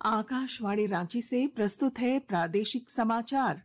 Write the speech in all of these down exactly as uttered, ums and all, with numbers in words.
आकाशवाणी रांची से प्रस्तुत है प्रादेशिक समाचार।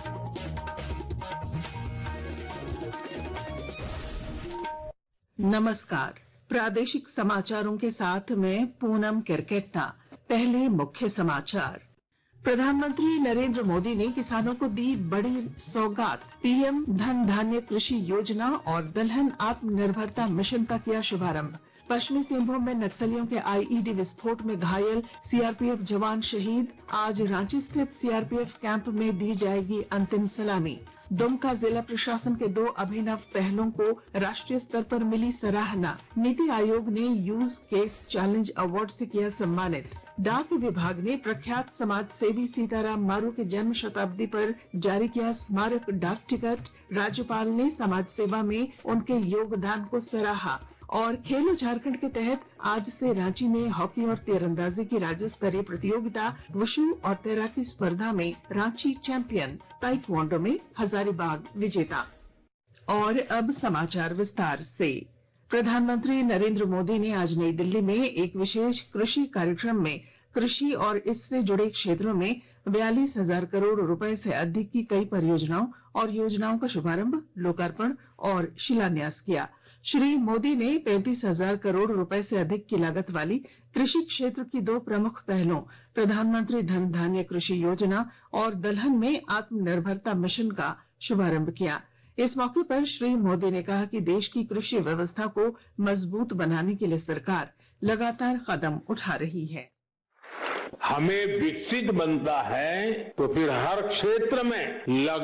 नमस्कार, प्रादेशिक समाचारों के साथ मैं पूनम किरकेट्टा। पहले मुख्य समाचार। प्रधानमंत्री नरेंद्र मोदी ने किसानों को दी बड़ी सौगात। पीएम धन धान्य कृषि योजना और दलहन आत्मनिर्भरता मिशन का किया शुभारंभ। पश्चिमी सिंहभूम में नक्सलियों के आईईडी विस्फोट में घायल सीआरपीएफ जवान शहीद। आज रांची स्थित सीआरपीएफ कैंप में दी जाएगी अंतिम सलामी। दुमका जिला प्रशासन के दो अभिनव पहलों को राष्ट्रीय स्तर पर मिली सराहना। नीति आयोग ने यूज केस चैलेंज अवार्ड से किया सम्मानित। डाक विभाग ने प्रख्यात समाज सेवी सीताराम मारू के जन्म शताब्दी पर जारी किया स्मारक डाक टिकट। राज्यपाल ने समाज सेवा में उनके योगदान को सराहा। और खेलो झारखंड के तहत आज से रांची में हॉकी और तीरंदाजी की राज्य स्तरीय प्रतियोगिता। वुशु और तैराकी स्पर्धा में रांची चैंपियन। ताइक्वांडो में हजारीबाग विजेता। और अब समाचार विस्तार से। प्रधानमंत्री नरेंद्र मोदी ने आज नई दिल्ली में एक विशेष कृषि कार्यक्रम में कृषि और इससे जुड़े क्षेत्रों में बयालीस हजार करोड़ रुपए से अधिक की कई परियोजनाओं और योजनाओं का शुभारंभ, लोकार्पण और शिलान्यास किया। श्री मोदी ने पैंतीस हजार करोड़ रुपए से अधिक की लागत वाली कृषि क्षेत्र की दो प्रमुख पहलों, प्रधानमंत्री धन धान्य कृषि योजना और दलहन में आत्मनिर्भरता मिशन का शुभारंभ किया। इस मौके पर श्री मोदी ने कहा कि देश की कृषि व्यवस्था को मजबूत बनाने के लिए सरकार लगातार कदम उठा रही है। हमें विकसित बनता है तो फिर हर क्षेत्र में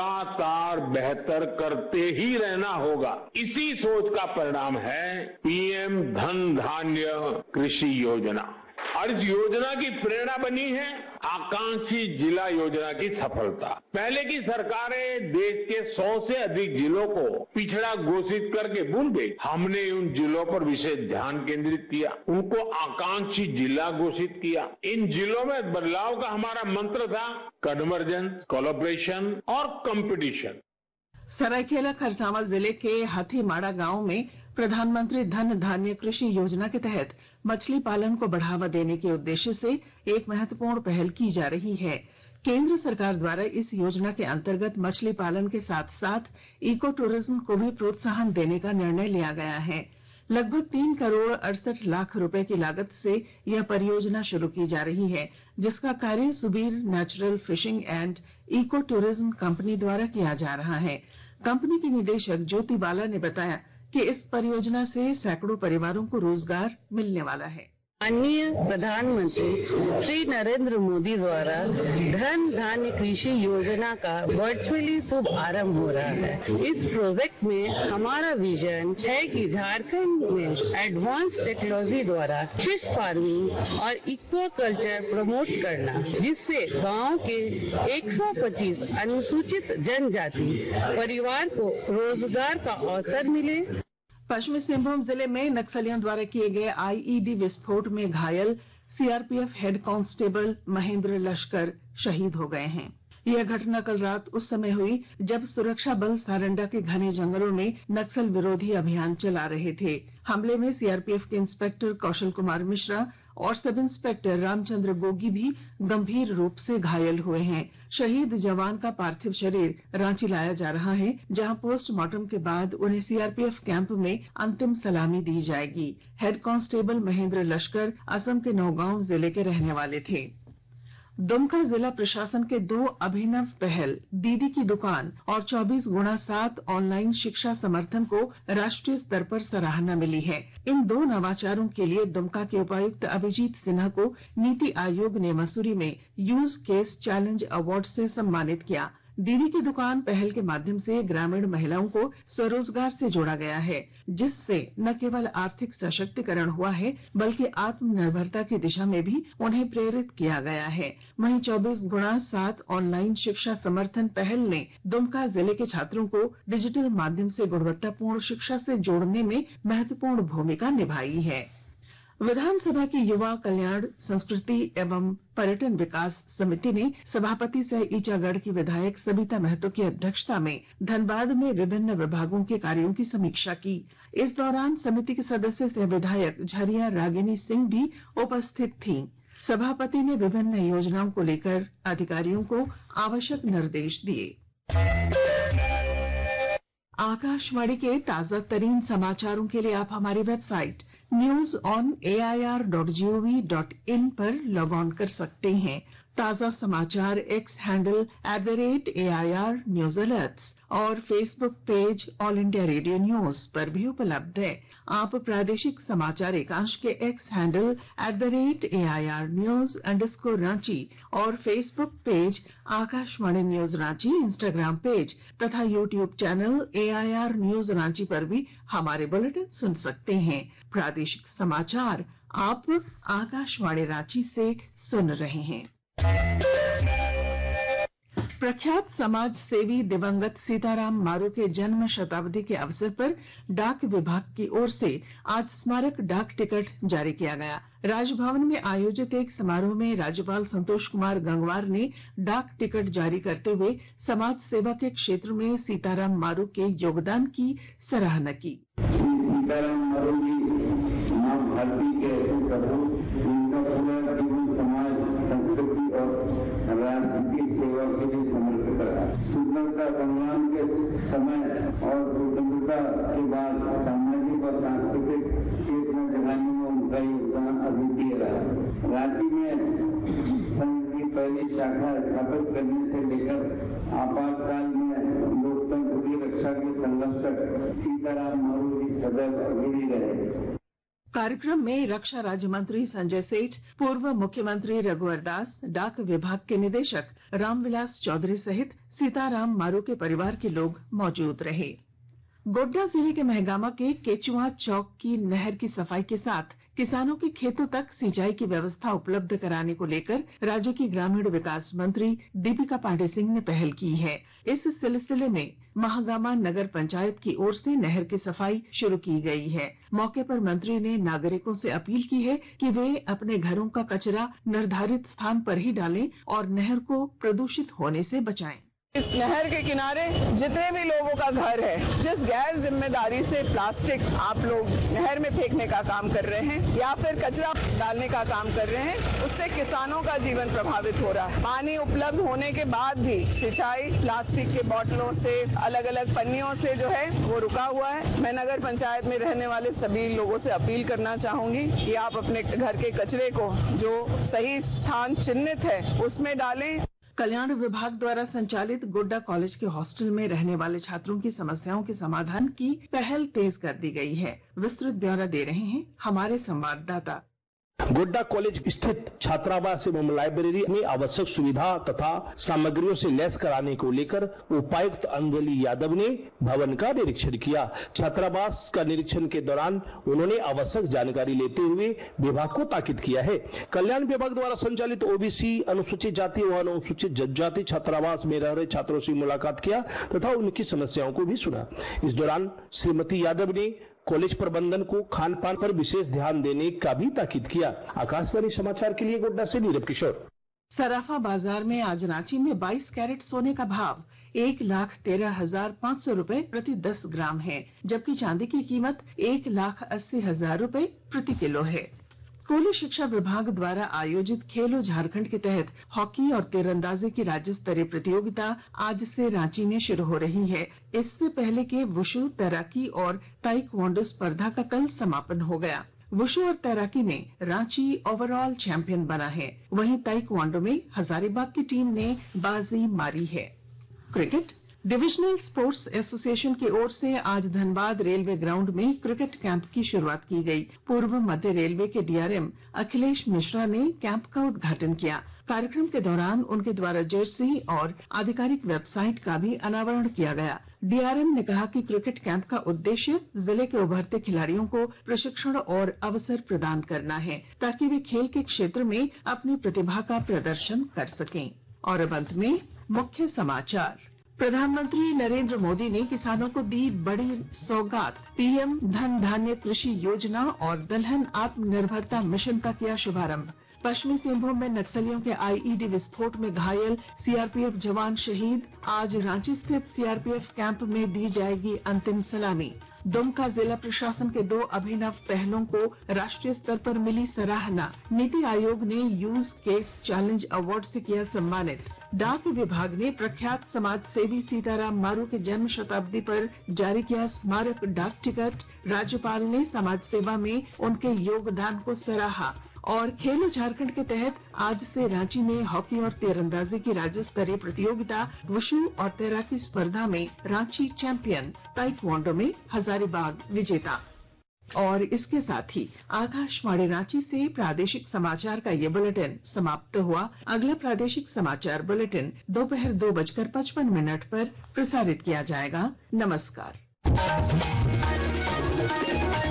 लगातार बेहतर करते ही रहना होगा। इसी सोच का परिणाम है पीएम धन धान्य कृषि योजना। और इस योजना की प्रेरणा बनी है आकांक्षी जिला योजना की सफलता। पहले की सरकारें देश के सौ से अधिक जिलों को पिछड़ा घोषित करके भूल गई। हमने उन जिलों पर विशेष ध्यान केंद्रित किया, उनको आकांक्षी जिला घोषित किया। इन जिलों में बदलाव का हमारा मंत्र था कन्वर्जेंस, कोलैबोरेशन और कंपटीशन। सरायकेला खरसावां जिले के हाथीमाड़ा गांव में प्रधानमंत्री धन धान्य कृषि योजना के तहत मछली पालन को बढ़ावा देने के उद्देश्य से एक महत्वपूर्ण पहल की जा रही है। केंद्र सरकार द्वारा इस योजना के अंतर्गत मछली पालन के साथ साथ इको टूरिज्म को भी प्रोत्साहन देने का निर्णय लिया गया है। लगभग तीन करोड़ अड़सठ लाख रुपए की लागत से यह परियोजना शुरू की जा रही है, जिसका कार्य Subir natural fishing and eco tourism company द्वारा किया जा रहा है। कंपनी की निदेशक ज्योति बाला ने बताया कि इस परियोजना से सैकड़ों परिवारों को रोजगार मिलने वाला है। माननीय प्रधानमंत्री श्री नरेंद्र मोदी द्वारा धन धान्य कृषि योजना का वर्चुअली शुभ आरंभ हो रहा है। इस प्रोजेक्ट में हमारा विजन है कि झारखंड में एडवांस टेक्नोलॉजी द्वारा फिश फार्मिंग और इक्वा कल्चर प्रमोट करना, जिससे गांव के एक सौ पच्चीस अनुसूचित जनजाति परिवार को रोजगार का अवसर मिले। पश्चिमी सिंहभूम जिले में नक्सलियों द्वारा किए गए आईईडी विस्फोट में घायल सीआरपीएफ हेड कांस्टेबल महेंद्र लश्कर शहीद हो गए हैं। यह घटना कल रात उस समय हुई जब सुरक्षा बल सारंडा के घने जंगलों में नक्सल विरोधी अभियान चला रहे थे। हमले में सीआरपीएफ के इंस्पेक्टर कौशल कुमार मिश्रा और सब इंस्पेक्टर रामचंद्र गोगी भी गंभीर रूप से घायल हुए हैं। शहीद जवान का पार्थिव शरीर रांची लाया जा रहा है, जहां पोस्टमार्टम के बाद उन्हें सीआरपीएफ कैंप में अंतिम सलामी दी जाएगी। हेड कांस्टेबल महेंद्र लश्कर असम के नौगांव जिले के रहने वाले थे। दुमका जिला प्रशासन के दो अभिनव पहल, दीदी की दुकान और चौबीस गुणा सात ऑनलाइन शिक्षा समर्थन को राष्ट्रीय स्तर पर सराहना मिली है। इन दो नवाचारों के लिए दुमका के उपायुक्त अभिजीत सिन्हा को नीति आयोग ने मसूरी में यूज केस चैलेंज अवार्ड से सम्मानित किया। दीदी की दुकान पहल के माध्यम से ग्रामीण महिलाओं को स्वरोजगार से जोड़ा गया है, जिससे न केवल आर्थिक सशक्तिकरण हुआ है बल्कि आत्मनिर्भरता की दिशा में भी उन्हें प्रेरित किया गया है। वहीं चौबीस गुणा सात ऑनलाइन शिक्षा समर्थन पहल ने दुमका जिले के छात्रों को डिजिटल माध्यम से गुणवत्तापूर्ण शिक्षा से जोड़ने में महत्वपूर्ण भूमिका निभाई है। विधानसभा की युवा कल्याण, संस्कृति एवं पर्यटन विकास समिति ने सभापति सह ईचागढ़ की विधायक सबिता महतो की अध्यक्षता में धनबाद में विभिन्न विभागों के कार्यों की समीक्षा की। इस दौरान समिति के सदस्य सह विधायक झरिया रागिनी सिंह भी उपस्थित थीं। सभापति ने विभिन्न योजनाओं को लेकर अधिकारियों को आवश्यक निर्देश दिए। आकाशवाणी के ताजा तरीन समाचारों के लिए आप हमारी website news on A I R dot G O V dot in पर लॉग ऑन कर सकते हैं। ताजा समाचार X handle at the rate A I R news alerts और Facebook page All India Radio news पर भी उपलब्ध है। आप प्रादेशिक समाचार एकांश के X handle at the rate A I R news underscore Ranchi और Facebook page Akashvani news Ranchi, Instagram page तथा YouTube channel A I R news Ranchi पर भी हमारे बुलेटिन सुन सकते हैं। प्रादेशिक समाचार आप आकाशवाणी रांची से सुन रहे हैं। प्रख्यात समाज सेवी दिवंगत सीताराम मारू के जन्म शताब्दी के अवसर पर डाक विभाग की ओर से आज स्मारक डाक टिकट जारी किया गया। राजभवन में आयोजित एक समारोह में राज्यपाल संतोष कुमार गंगवार ने डाक टिकट जारी करते हुए समाज सेवा के क्षेत्र में सीताराम मारू के योगदान की सराहना की। सीताराम मारू जी मां भारती के उनका पूरा जीवन समाज, संस्कृति और राजनीतिक सेवा के लिए समर्पित रहा। स्वतंत्रता संग्राम के समय और स्वतंत्रता के बाद सामाजिक और सांस्कृतिक चेतना जगाने में उनका योगदान अद्वितीय रहा। रांची में संघ की पहली शाखा स्थापित करने से लेकर आपातकाल में लोकतंत्र की रक्षा के संघर्ष तक सीताराम मारू जी सदैव अग्रणी रहे। कार्यक्रम में रक्षा राज्य मंत्री संजय सेठ, पूर्व मुख्यमंत्री रघुवर दास, डाक विभाग के निदेशक रामविलास चौधरी सहित सीताराम मारू के परिवार के लोग मौजूद रहे। गोड्डा जिले के महगामा के केचुआ चौक की नहर की सफाई के साथ किसानों के खेतों तक सिंचाई की व्यवस्था उपलब्ध कराने को लेकर राज्य की ग्रामीण विकास मंत्री दीपिका पांडे सिंह ने पहल की है। इस सिलसिले में महागामा नगर पंचायत की ओर से नहर की सफाई शुरू की गई है। मौके पर मंत्री ने नागरिकों से अपील की है कि वे अपने घरों का कचरा निर्धारित स्थान पर ही डालें और नहर को प्रदूषित होने से बचाएं। इस नहर के किनारे जितने भी लोगों का घर है, जिस गैर जिम्मेदारी से प्लास्टिक आप लोग नहर में फेंकने का काम कर रहे हैं या फिर कचरा डालने का काम कर रहे हैं, उससे किसानों का जीवन प्रभावित हो रहा है। पानी उपलब्ध होने के बाद भी सिंचाई प्लास्टिक के बोतलों से, अलग अलग पन्नियों से जो है वो रुका हुआ है। मैं नगर पंचायत में रहने वाले सभी लोगों से अपील करना चाहूंगी कि आप अपने घर के कचरे को जो सही स्थान चिन्हित है उसमें डालें। कल्याण विभाग द्वारा संचालित गोड्डा कॉलेज के हॉस्टल में रहने वाले छात्रों की समस्याओं के समाधान की पहल तेज कर दी गई है। विस्तृत ब्यौरा दे रहे हैं हमारे संवाददाता। गोड्डा कॉलेज स्थित छात्रावास एवं लाइब्रेरी में आवश्यक सुविधा तथा सामग्रियों से लैस कराने को लेकर उपायुक्त अंजलि यादव ने भवन का निरीक्षण किया। छात्रावास का निरीक्षण के दौरान उन्होंने आवश्यक जानकारी लेते हुए विभाग को ताकीद किया है। कल्याण विभाग द्वारा संचालित ओबीसी, अनुसूचित जाति व अनुसूचित जनजाति छात्रावास में रह रहे छात्रों से मुलाकात किया तथा उनकी समस्याओं को भी सुना। इस दौरान श्रीमती यादव ने कॉलेज प्रबंधन को खान पान पर विशेष ध्यान देने का भी ताकीद किया। आकाशवाणी समाचार के लिए गोड्डा से नीरव किशोर। सराफा बाजार में आज रांची में बाईस कैरेट सोने का भाव एक लाख तेरह हजार पाँच सौ रूपये प्रति दस ग्राम है, जबकि चांदी की कीमत एक लाख अस्सी हजार रूपये प्रति किलो है। स्कूली शिक्षा विभाग द्वारा आयोजित खेलो झारखंड के तहत हॉकी और तीरंदाजी की राज्य स्तरीय प्रतियोगिता आज से रांची में शुरू हो रही है। इससे पहले के वुशु, तैराकी और ताइक्वांडो स्पर्धा का कल समापन हो गया। वुशु और तैराकी में रांची ओवरऑल चैंपियन बना है, वहीं ताइक्वांडो में हजारीबाग की टीम ने बाजी मारी है। क्रिकेट डिविजनल स्पोर्ट्स एसोसिएशन की ओर से आज धनबाद रेलवे ग्राउंड में क्रिकेट कैंप की शुरुआत की गई। पूर्व मध्य रेलवे के डीआरएम अखिलेश मिश्रा ने कैंप का उद्घाटन किया। कार्यक्रम के दौरान उनके द्वारा जर्सी और आधिकारिक वेबसाइट का भी अनावरण किया गया। डीआरएम ने कहा कि क्रिकेट कैंप का उद्देश्य जिले के उभरते खिलाड़ियों को प्रशिक्षण और अवसर प्रदान करना है, ताकि वे खेल के क्षेत्र में अपनी प्रतिभा का प्रदर्शन कर सकें। और अब अंत में मुख्य समाचार। प्रधानमंत्री नरेंद्र मोदी ने किसानों को दी बड़ी सौगात। पीएम धन धान्य कृषि योजना और दलहन आत्मनिर्भरता मिशन का किया शुभारंभ। पश्चिमी सिंहभूम में नक्सलियों के आईईडी विस्फोट में घायल सीआरपीएफ जवान शहीद। आज रांची स्थित सीआरपीएफ कैंप में दी जाएगी अंतिम सलामी। दुमका जिला प्रशासन के दो अभिनव पहलों को राष्ट्रीय स्तर पर मिली सराहना। नीति आयोग ने यूज केस चैलेंज अवार्ड से किया सम्मानित। डाक विभाग ने प्रख्यात समाज सेवी सीताराम मारू के जन्म शताब्दी पर जारी किया स्मारक डाक टिकट। राज्यपाल ने समाज सेवा में उनके योगदान को सराहा। और खेलो झारखंड के तहत आज से रांची में हॉकी और तीरंदाजी की राज्य स्तरीय प्रतियोगिता, वुशु और तैराकी स्पर्धा में रांची चैंपियन, ताइक्वांडो में हजारीबाग विजेता। और इसके साथ ही आकाशवाणी रांची से प्रादेशिक समाचार का ये बुलेटिन समाप्त हुआ। अगला प्रादेशिक समाचार बुलेटिन दोपहर दो बजकर पचपन मिनट पर प्रसारित किया जाएगा। नमस्कार।